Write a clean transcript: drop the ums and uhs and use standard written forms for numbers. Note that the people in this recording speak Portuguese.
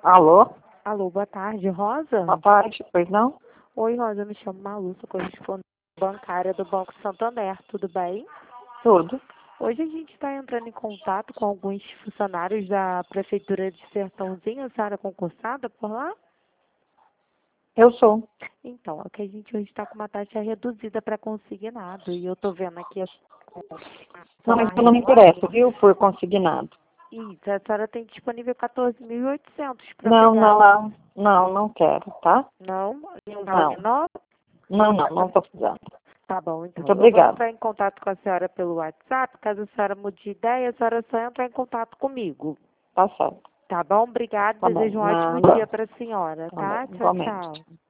Alô? Alô, boa tarde, Rosa? Boa tarde, pois não? Oi, Rosa, eu me chamo Malu, sou correspondente bancária do Banco Santander, tudo bem? Tudo. Hoje a gente está entrando em contato com alguns funcionários da Prefeitura de Sertãozinho, a senhora é concursada por lá? Eu sou. Então, é que a gente hoje está com uma taxa reduzida para consignado e eu estou vendo aqui a Não, mas salário eu não me regular. interesso, viu, por consignado. Isso, a senhora tem disponível 14.800 para Não, pegar. não, não. Não, não quero, tá? Não? E um valor Não. menor? Não tô precisando. Tá bom, Muito então. Eu vou obrigada. entrar em contato com a senhora pelo WhatsApp. Caso a senhora mude de ideia, a senhora só entra em contato comigo. Tá certo. Tá bom? Obrigada. Tá bom. Desejo um ótimo dia Nada. para a senhora, Tá bom, tá? Tchau, igualmente. tchau.